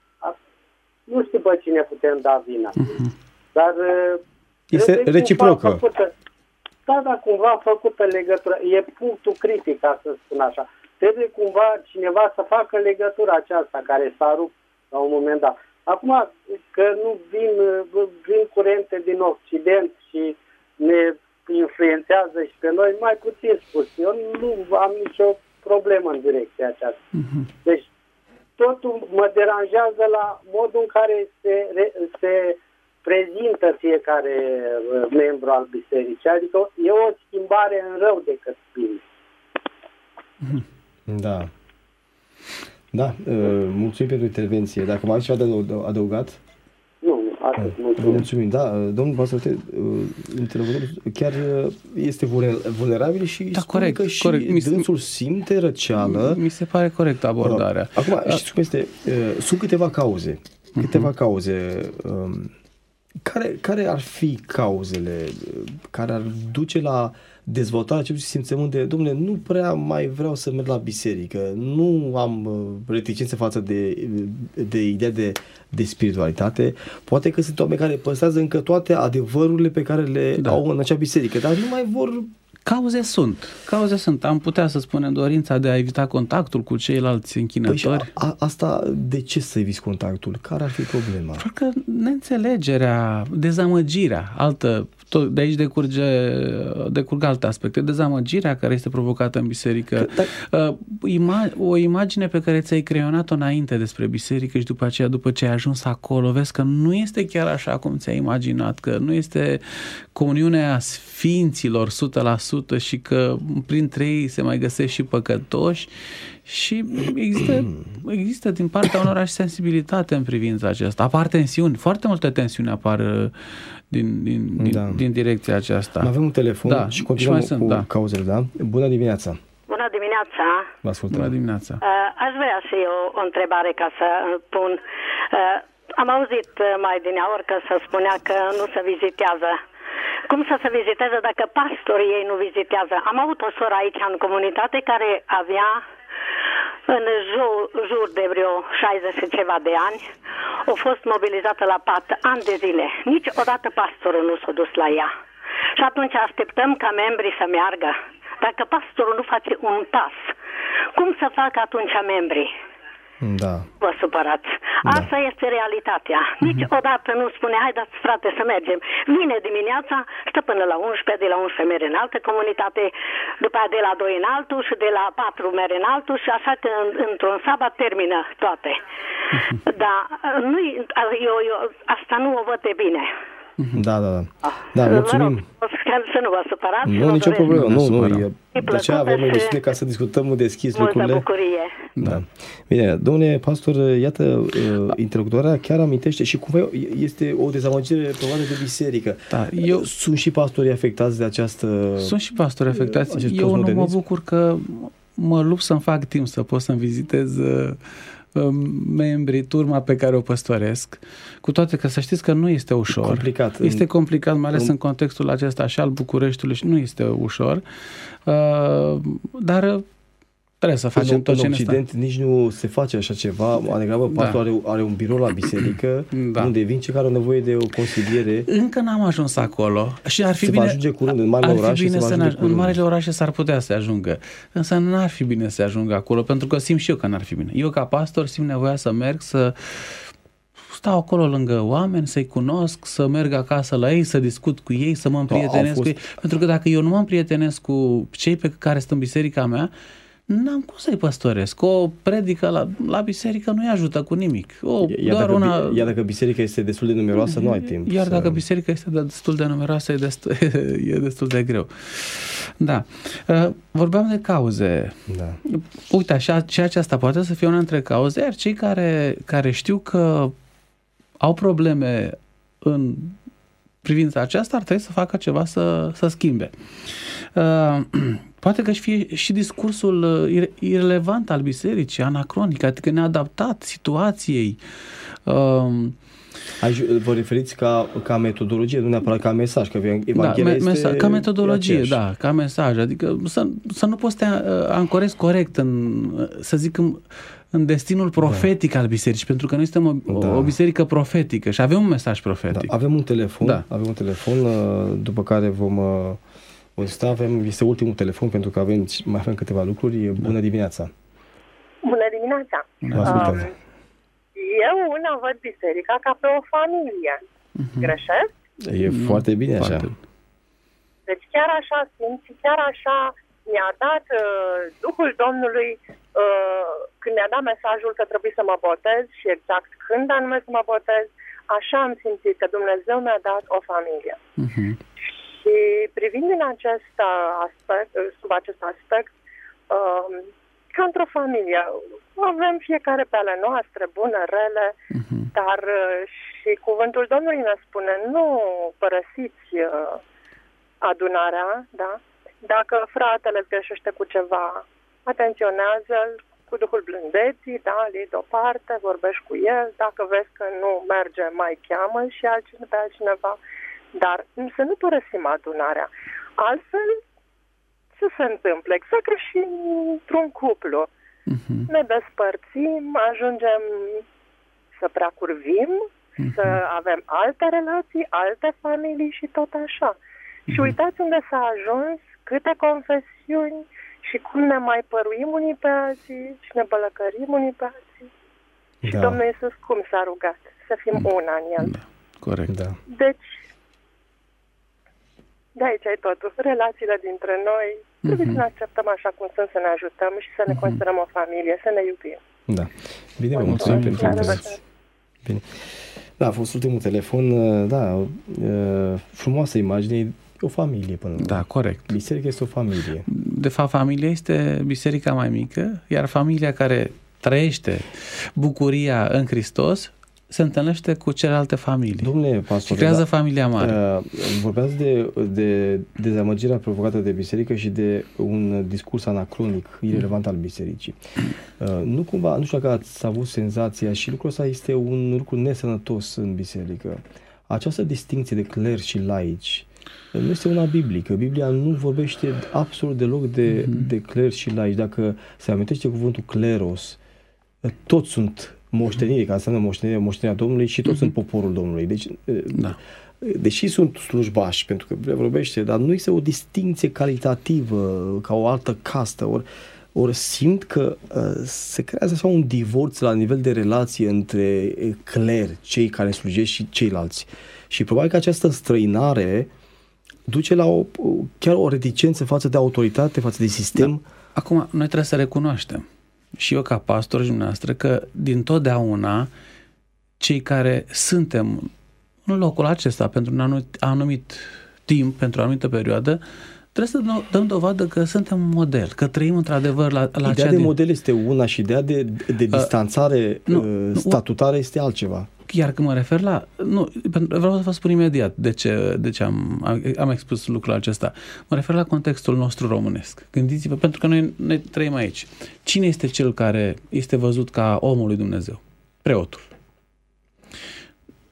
Nu știu pe cine putem da vina. Uh-huh. Dar este reciprocă. Făcută, da, da, cumva făcută legătură. E punctul critic, ca să spun așa. Trebuie cumva cineva să facă legătura aceasta care s-a rupt la un moment dat. Acum, că nu vin, vin curente din Occident și ne influențează și pe noi, mai puțin spus. Eu nu am nicio problemă în direcția aceasta. Uh-huh. Deci, totul mă deranjează la modul în care se, se prezintă fiecare membru al bisericii. Adică e o schimbare în rău decât bine. Uh-huh. Da. Da, mulțumim pentru intervenție. Dacă mai aveți ceva de adăugat? Nu, atât, mulțumim. Vă mulțumim. Da, domnul pastor, interlocutorul chiar este vulnerabil și da, spune corect, că și corect. dânsul simte răceală. Mi se pare corect abordarea. Acum, știți cum este? Sunt câteva cauze. Câteva uh-huh. cauze. Care, care ar fi cauzele care ar duce la dezvoltarea acestui simțământ de, dom'le, nu prea mai vreau să merg la biserică, nu am reticențe față de, de ideea de, de spiritualitate. Poate că sunt oameni care păstrează încă toate adevărurile pe care le da. au în acea biserică, dar nu mai vor... Cauze sunt. Cauze sunt. Am putea să spunem dorința de a evita contactul cu ceilalți închinători. Păi a, asta, de ce să eviți contactul? Care ar fi problema? Pentru că neînțelegerea, dezamăgirea, altă, tot, de aici decurge, decurg alte aspecte. Dezamăgirea care este provocată în biserică. Că, dar... uh, ima, o imagine pe care ți-ai creionat-o înainte despre biserică și după aceea, după ce ai ajuns acolo, vezi că nu este chiar așa cum ți-ai imaginat, că nu este comuniunea sfinților o sută la sută și că printre ei se mai găsesc și păcătoși și există, există din partea unora și sensibilitate în privința aceasta. Apar tensiuni, foarte multe tensiuni apar din, din, din, da. din direcția aceasta. Mai avem un telefon da. și continuăm și cu sunt, da. cauzele, da? Bună dimineața! Bună dimineața! Vă ascultăm. Bună dimineața! Uh, aș vrea și eu o întrebare ca să pun. Uh, am auzit mai dineaori că se spunea că nu se vizitează. Cum să se viziteze dacă pastorii ei nu vizitează? Am avut o soră aici în comunitate care avea în jur, jur de vreo șaizeci și ceva de ani, a fost mobilizată la pat ani de zile. Niciodată pastorul nu s-a dus la ea. Și atunci așteptăm ca membrii să meargă. Dacă pastorul nu face un pas, cum să facă atunci membrii? Da. Vă supărați. Da. Asta este realitatea. Niciodată nu spune, haideți frate să mergem. Vine dimineața, stă până la unsprezece, de la unsprezece mere în altă comunitate, după aia de la doi în altul și de la patru mere în altul și așa că într-un sabat termină toate. Dar nu, eu, eu, asta nu o văd de bine. Da, da, da. Da, mulțumim. Mă rog, să nu vă supărați. Nu, nicio problemă. Nu, nu. De aceea avem emisiune ca să discutăm deschis lucrurile. Multă bucurie. Da. Bine, domnule pastor, iată, interlocutoarea chiar amintește și cumva este o dezamăgire probabil de biserică. Da, eu sunt și pastorii afectați de această... Sunt și pastori afectați. Eu nu mă bucur că mă lupt să-mi fac timp să pot să-mi vizitez membrii, turma pe care o păstoresc, cu toate că să știți că nu este ușor. Complicat. Este complicat, mai ales în, în contextul acesta și al Bucureștiului și nu este ușor. Uh, dar Trebuie să facem în, tot în ce Occident ne nici nu se face așa ceva. Mai degrabă pastorul da. are, are un birou la biserică da. unde vin cei care au nevoie de o consiliere. Încă n-am ajuns acolo. Și ar fi se bine, va ajunge curând. În marile orașe se va ajunge curând. În marile orașe s-ar putea să ajungă. Însă n-ar fi bine să ajungă acolo, pentru că simt și eu că n-ar fi bine. Eu ca pastor simt nevoia să merg, să stau acolo lângă oameni, să-i cunosc, să merg acasă la ei, să discut cu ei, să mă împrietenesc fost... cu ei. Pentru că dacă eu nu mă împrietenesc cu cei pe care sunt în biserica mea, n-am cum să-i păstoresc. O predică la, la biserică nu-i ajută cu nimic. O, iar, doar dacă, una... iar dacă biserica este destul de numeroasă, nu ai timp. Iar să... dacă biserica este destul de numeroasă, e destul, e destul de greu. Da. Vorbeam de cauze. Da. Uite, așa, și aceasta poate să fie una dintre cauze, iar cei care, care știu că au probleme în privința aceasta ar trebui să facă ceva să, să schimbe. Uh, poate că și fie și discursul irelevant al bisericii, anacronic, adică neadaptat situației. Uh, Aici vă referiți ca, ca metodologie, nu neapărat ca mesaj, că Evanghelia da, este mesa- ca metodologie, aceeași. Da, ca mesaj, adică să, să nu poți să te ancorezi corect în, să zic, în, în destinul profetic da. al bisericii, pentru că noi suntem o, da. o biserică profetică și avem un mesaj profetic. Da, avem un telefon, da. avem un telefon, după care vom o sta, avem, este ultimul telefon, pentru că avem, mai avem câteva lucruri. Bună da. dimineața! Bună dimineața! Um, eu una văd biserica ca pe o familie. Uh-huh. Greșesc? E mm. foarte bine așa. Foarte. Deci chiar așa simt și chiar așa mi-a dat uh, Duhul Domnului uh, când mi-a dat mesajul că trebuie să mă botez și exact când anume să mă botez, așa am simțit că Dumnezeu mi-a dat o familie. Uh-huh. Și privind în acest aspect, sub acest aspect, uh, ca într-o familie, avem fiecare pe ale noastre, bune, rele, uh-huh. dar uh, și cuvântul Domnului ne spune, nu părăsiți uh, adunarea, da? Dacă fratele îți greșește cu ceva, atenționează-l cu Duhul blândeții, da? Îl deoparte, vorbești cu el, dacă vezi că nu merge, mai cheamă-l și altcineva pe altcineva, dar să nu părăsim adunarea. Altfel, ce se întâmplă? Exact ca și într-un cuplu. Uh-huh. Ne despărțim, ajungem să prea curvim, uh-huh. să avem alte relații, alte familii și tot așa. Uh-huh. Și uitați unde s-a ajuns, câte confesiuni și cum ne mai păruim unii pe alții și ne bălăcărim unii pe alții. Da. Și Domnul Iisus cum s-a rugat? Să fim da. una în El. Da. Corect, da. Deci, de aici e totul. Relațiile dintre noi trebuie uh-huh. să ne acceptăm așa cum sunt, să ne ajutăm și să ne uh-huh. considerăm o familie, să ne iubim. Da. Bine, vă mulțumim pentru intervenție. Bine. Da, a fost ultimul telefon. Da, frumoasă imagine. O familie până la Da, corect. Biserica este o familie. De fapt, familia este biserica mai mică, iar familia care trăiește bucuria în Hristos se întâlnește cu celelalte familii. Domnule pastor, și creează da, familia mare. Uh, vorbeați de, de dezamăgirea provocată de biserică și de un discurs anacronic, irelevant al bisericii. Uh, nu cumva, nu știu dacă ați avut senzația, și lucrul ăsta este un lucru nesănătos în biserică. Această distinție de cler și laici nu este una biblică. Biblia nu vorbește absolut deloc de, mm-hmm. de cler și laici. Dacă se amintește cuvântul cleros, toți sunt moșteniri, care înseamnă moștenirea, moștenirea Domnului și toți mm-hmm. sunt poporul Domnului. Deci, da. deși sunt slujbași, pentru că Biblia vorbește, dar nu este o distinție calitativă ca o altă castă. Ori, ori simt că uh, se creează așa un divorț la nivel de relație între cler, cei care slujesc și ceilalți. Și probabil că această străinare duce la o, chiar o reticență față de autoritate, față de sistem. Da. Acum, noi trebuie să recunoaștem, și eu ca pastor și dumneavoastră, că din totdeauna cei care suntem în locul acesta pentru un anumit, anumit timp, pentru o anumită perioadă, trebuie să dăm dovadă că suntem un model, că trăim într-adevăr la, la Ideea de model este una și ideea de, de distanțare uh, nu, statutară este altceva. Iar când mă refer la... Nu, vreau să vă spun imediat de ce, de ce am, am expus lucrul acesta. Mă refer la contextul nostru românesc. Gândiți-vă, pentru că noi, noi trăim aici. Cine este cel care este văzut ca omul lui Dumnezeu? Preotul.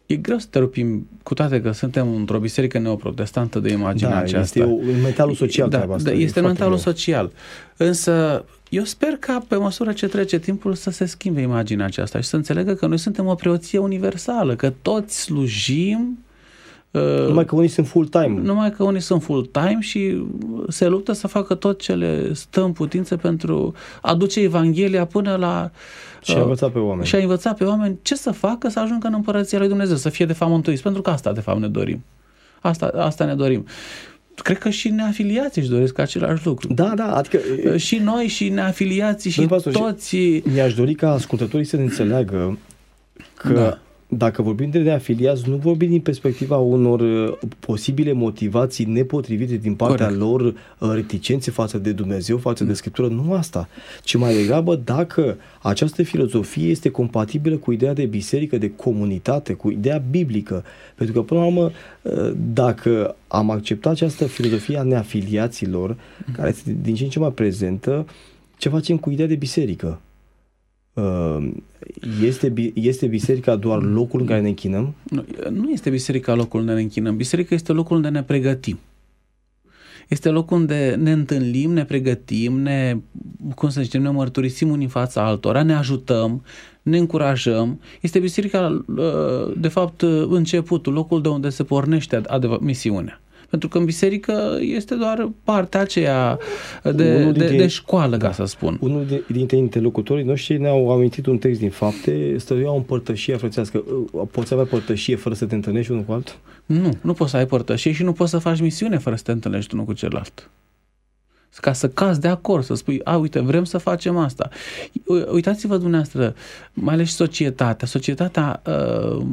E greu să te rupim, cu toate că suntem într-o biserică neoprotestantă, de imaginea da, aceasta. Este un mentalul social. Da, asta, da, este mentalul greu. social. Însă eu sper ca pe măsură ce trece timpul să se schimbe imaginea aceasta și să înțelegă că noi suntem o preoție universală, că toți slujim. Numai că unii sunt full-time. Numai că unii sunt full-time și se luptă să facă tot ce le stă în putință pentru a duce Evanghelia până la... Și a învățat pe oameni. Și a învățat pe oameni ce să facă să ajungă în Împărăția lui Dumnezeu, să fie de fapt mântuiți. Pentru că asta de fapt ne dorim. Asta, asta ne dorim. Cred că și neafiliații își doresc același lucru. Da, da, adică... Și noi și neafiliații și pastor, toți... Mi-aș dori ca ascultătorii să înțeleagă că... Da. Dacă vorbim de neafiliați, nu vorbim din perspectiva unor uh, posibile motivații nepotrivite din partea Corect. lor, uh, reticențe față de Dumnezeu, față mm. de Scriptură, nu asta, ci mai degrabă dacă această filozofie este compatibilă cu ideea de biserică, de comunitate, cu ideea biblică. Pentru că, până la urmă, uh, dacă am acceptat această filozofie a neafiliaților, mm. care este din ce în ce mai prezentă, ce facem cu ideea de biserică? Este, este biserica doar locul în care ne închinăm? Nu, nu este biserica locul unde ne închinăm. Biserica este locul unde ne pregătim. Este locul unde ne întâlnim, ne pregătim, ne, cum să zicem, ne mărturisim unii în fața altora, ne ajutăm, ne încurajăm. Este biserica, de fapt, începutul, locul de unde se pornește adevăr, misiunea. Pentru că în biserică este doar partea aceea de, dintre, de, de școală, da, ca să spun. Unul de, dintre interlocutorii noștri ne-au amintit un text din Fapte, stăruia o împărtășie frățească. Poți avea părtășie fără să te întâlnești unul cu altul? Nu, nu poți să ai părtășie și nu poți să faci misiune fără să te întâlnești unul cu celălalt. Ca să cazi de acord, să spui, a, uite, vrem să facem asta. Uitați-vă dumneavoastră, mai ales societatea, societatea... Uh,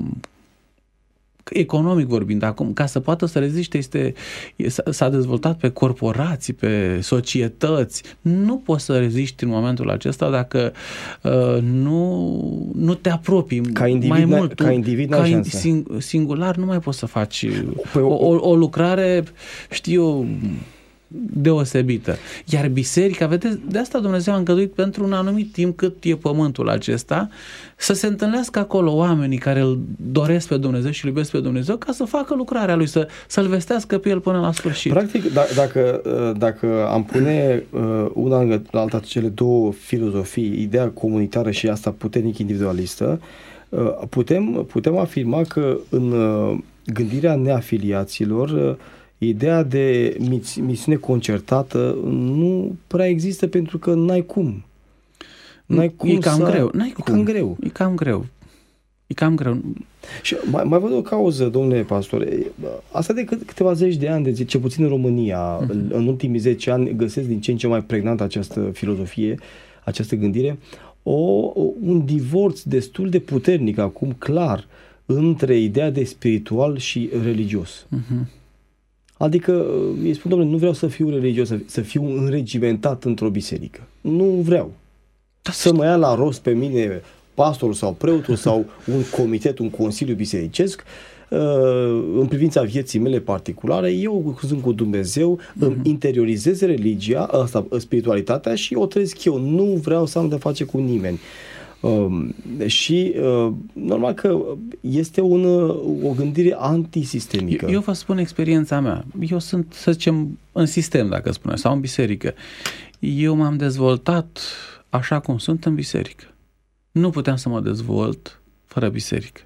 economic vorbind acum, ca să poată să reziste, este, s-a dezvoltat pe corporații, pe societăți. Nu poți să reziști în momentul acesta dacă uh, nu, nu te apropii ca individ, mai mult. Ca individ, ca in, sing, singular nu mai poți să faci o, o, o lucrare, știu, deosebită. Iar biserica, vedeți, de asta Dumnezeu a îngăduit pentru un anumit timp cât e pământul acesta, să se întâlnească acolo oamenii care îl doresc pe Dumnezeu și îl iubesc pe Dumnezeu, ca să facă lucrarea lui, să, să-l vestească pe el până la sfârșit. Practic, d- dacă, dacă am pune una lângă alta cele două filozofii, ideea comunitară și asta puternic individualistă, putem, putem afirma că în gândirea neafiliaților ideea de misiune concertată nu prea există pentru că n-ai cum. N-ai cum e cam să... greu. N-ai e cum. cam greu. E cam greu. E cam greu. Și mai, mai văd o cauză, domnule pastor. Asta de câteva zeci de ani, de ce puțin în România, uh-huh. în ultimii zece ani, găsesc din ce în ce mai pregnant această filozofie, această gândire, o, un divorț destul de puternic acum, clar, între ideea de spiritual și religios. Uh-huh. Adică, îi spun, domnule, nu vreau să fiu religios, să, să fiu înregimentat într-o biserică. Nu vreau. Da, să mă ia la rost pe mine pastorul sau preotul sau un comitet, un consiliu bisericesc, în privința vieții mele particulare. Eu sunt cu Dumnezeu, mm-hmm. îmi interiorizez religia, asta, spiritualitatea și o trăiesc eu. Nu vreau să am de face cu nimeni. Uh, și uh, normal că este un, o gândire antisistemică. Eu, eu vă spun experiența mea. Eu sunt, să zicem, în sistem, dacă spune, sau în biserică. Eu m-am dezvoltat așa cum sunt în biserică. Nu puteam să mă dezvolt fără biserică.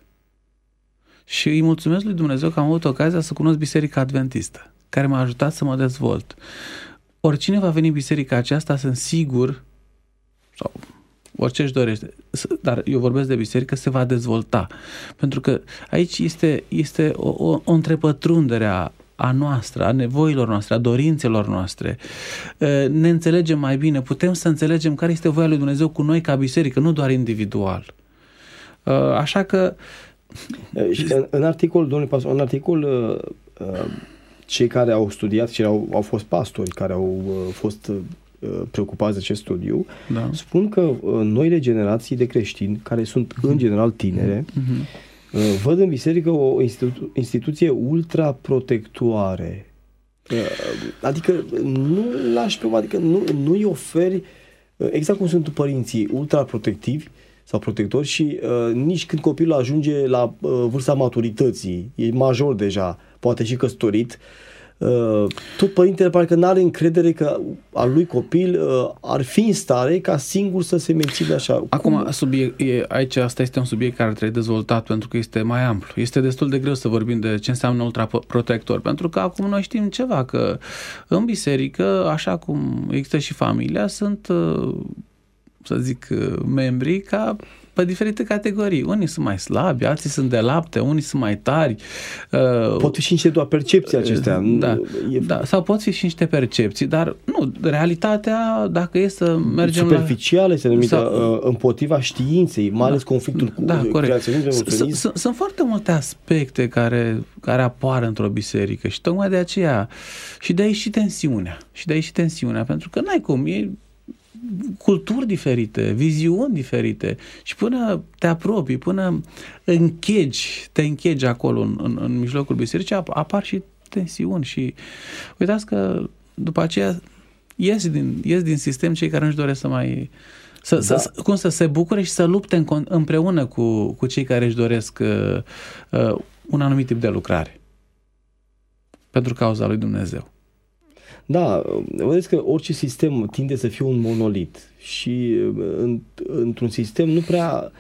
Și îi mulțumesc lui Dumnezeu că am avut ocazia să cunosc Biserica Adventistă, care m-a ajutat să mă dezvolt. Oricine va veni în biserica aceasta, sunt sigur, sau orice își dorește, dar eu vorbesc de biserică, se va dezvolta. Pentru că aici este, este o, o, o întrepătrundere a, a noastră, a nevoilor noastre, a dorințelor noastre. Ne înțelegem mai bine, putem să înțelegem care este voia lui Dumnezeu cu noi ca biserică, nu doar individual. Așa că în, în articol, domnule pastor, în articol cei care au studiat și au, au fost pastori, care au fost preocupați de acest studiu, da. Spun că noile generații de creștini, care sunt în general tinere, uh-huh. văd în biserică o institu- instituție ultraprotectoare. Adică nu lași pe, adică nu, nu-i oferi, exact cum sunt părinții ultraprotectivi, sau protector și uh, nici când copilul ajunge la uh, vârsta maturității, e major deja, poate și căsătorit, uh, tot părintele parcă nu are încredere că al lui copil uh, ar fi în stare ca singur să se mențină așa. Acum, subiect, e, aici asta este un subiect care trebuie dezvoltat pentru că este mai amplu. Este destul de greu să vorbim de ce înseamnă ultraprotector, pentru că acum noi știm ceva, că în biserică, așa cum există și familia, sunt, să zic, membrii ca pe diferite categorii. Unii sunt mai slabi, alții sunt de lapte, unii sunt mai tari. Pot fi și niște doar percepții acestea. Da, e... da, sau pot fi și niște percepții, dar nu, realitatea, dacă e să mergem superficială, la... este numită sau... împotriva științei, mai ales da, conflictul cu da, creaționismul. Sunt foarte multe aspecte care, care apar într-o biserică și tocmai de aceea și de aici și tensiunea. Și de aici și tensiunea, pentru că n-ai cum, e culturi diferite, viziuni diferite și până te apropii, până închegi, te închegi acolo în, în, în mijlocul bisericii, apar și tensiuni și uitați că după aceea ies din, ies din sistem cei care nu-și doresc să mai să, da. să, cum să se bucure și să lupte în, împreună cu, cu cei care își doresc uh, uh, un anumit tip de lucrare pentru cauza lui Dumnezeu. Da, vedeți că orice sistem tinde să fie un monolit și în, într-un sistem nu prea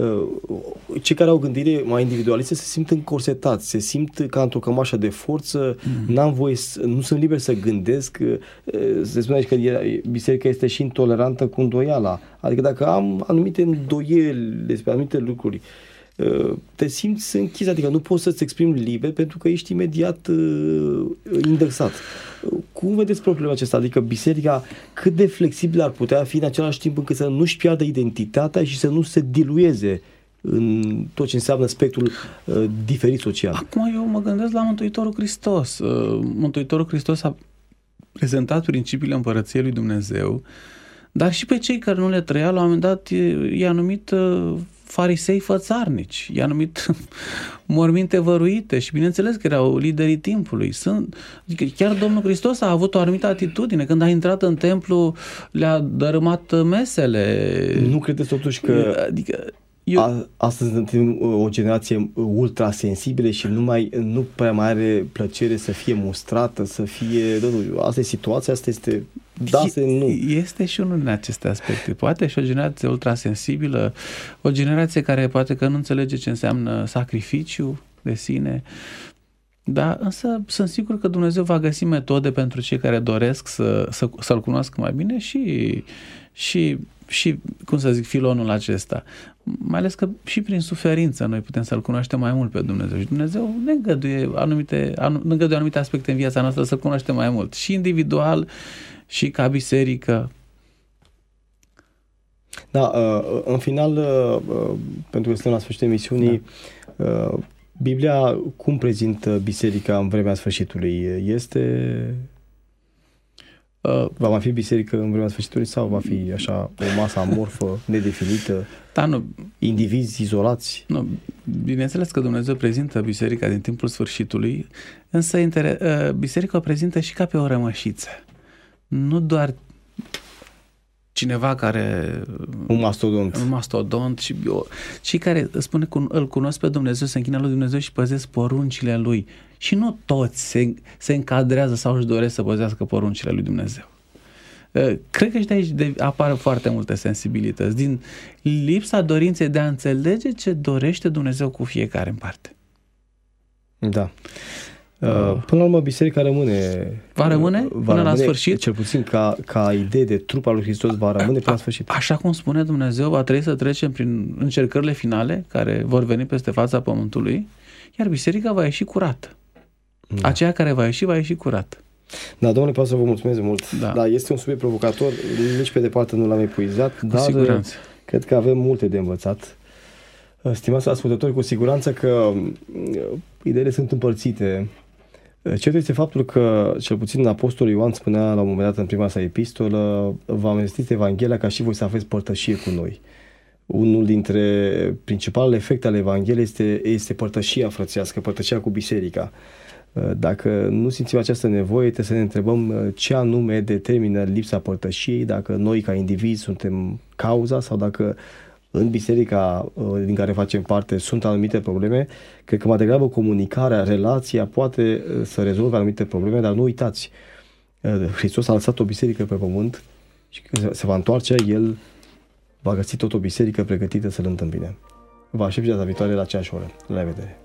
cei care au gândire mai individualistă se simt încorsetați, se simt ca într-o cămașă de forță, mm. n-am voie, nu sunt liber să gândesc. Se spune aici că biserica este și intolerantă cu îndoiala, adică dacă am anumite îndoieli despre anumite lucruri, te simți închis, adică nu poți să-ți exprimi liber pentru că ești imediat uh, indexat. Cum vedeți problema aceasta? Adică biserica cât de flexibilă ar putea fi în același timp încât să nu-și piardă identitatea și să nu se dilueze în tot ce înseamnă spectrul uh, diferit social? Acum eu mă gândesc la Mântuitorul Hristos. Uh, Mântuitorul Hristos a prezentat principiile Împărăției lui Dumnezeu, dar și pe cei care nu le trăia, la un moment dat i-a numit uh, farisei fățarnici, i-a numit morminte văruite și bineînțeles că erau liderii timpului. Sunt, adică chiar Domnul Hristos a avut o anumită atitudine. Când a intrat în templu, le-a dărâmat mesele. Nu credeți totuși că adică, eu... a, astăzi suntem o generație ultrasensibilă și nu, mai, nu prea mai are plăcere să fie mustrată, să fie... Nu, asta e situația, asta este... Da, se, nu. Este și unul din aceste aspecte. Poate și o generație ultrasensibilă, o generație care poate că nu înțelege ce înseamnă sacrificiu de sine, dar însă sunt sigur că Dumnezeu va găsi metode pentru cei care doresc să, să, să-L cunoască mai bine și, și, și, cum să zic, filonul acesta. Mai ales că și prin suferință noi putem să-L cunoaștem mai mult pe Dumnezeu și Dumnezeu ne îngăduie anumite, anu, ne îngăduie anumite aspecte în viața noastră să-L cunoaștem mai mult și individual și ca biserică. Da, în final, pentru că suntem la sfârșitul emisiunii, da. Biblia cum prezintă biserica în vremea sfârșitului? Este... Va mai fi biserică în vremea sfârșitului sau va fi așa o masă amorfă, nedefinită, da, nu. indivizi izolați? Nu. Bineînțeles că Dumnezeu prezintă biserica din timpul sfârșitului, însă biserica o prezintă și ca pe o rămășiță. Nu doar cineva care... Un mastodont. Un mastodont, și eu, cei care spune că îl cunosc pe Dumnezeu, se închină lui Dumnezeu și păzesc poruncile lui. Și nu toți se, se încadrează sau își doresc să păzească poruncile lui Dumnezeu. Cred că și de aici apar foarte multe sensibilități, din lipsa dorinței de a înțelege ce dorește Dumnezeu cu fiecare în parte. Da. Până la urmă, biserica rămâne... Va rămâne va până rămâne, la sfârșit? Cel puțin ca, ca idee de trup al lui Hristos va rămâne până la sfârșit. Așa cum spune Dumnezeu, va trebui să trecem prin încercările finale care vor veni peste fața pământului, iar biserica va ieși curată. Da. Aceea care va ieși, va ieși curată. Da, domnule pastor, vă mulțumesc mult. Da. Da, este un subiect provocator, nici pe departe nu l-am epuizat, cu dar siguranță. Cred că avem multe de învățat. Stimați ascultători, cu siguranță că ideile sunt împărțite. Cert este faptul că, cel puțin Apostolul Ioan spunea la un moment dat în prima sa epistolă, v-am vestit Evanghelia ca și voi să aveți părtășie cu noi. Unul dintre principalele efecte ale Evangheliei este, este părtășia frățească, părtășia cu biserica. Dacă nu simțim această nevoie, trebuie să ne întrebăm ce anume determină lipsa părtășiei, dacă noi ca indivizi suntem cauza sau dacă în biserica din care facem parte sunt anumite probleme, cred că mai degrabă comunicarea, relația poate să rezolve anumite probleme, dar nu uitați, Hristos a lăsat o biserică pe pământ și când se va întoarce, El va găsi tot o biserică pregătită să-L întâmpine. Vă aștept data viitoare la aceeași oră. La revedere!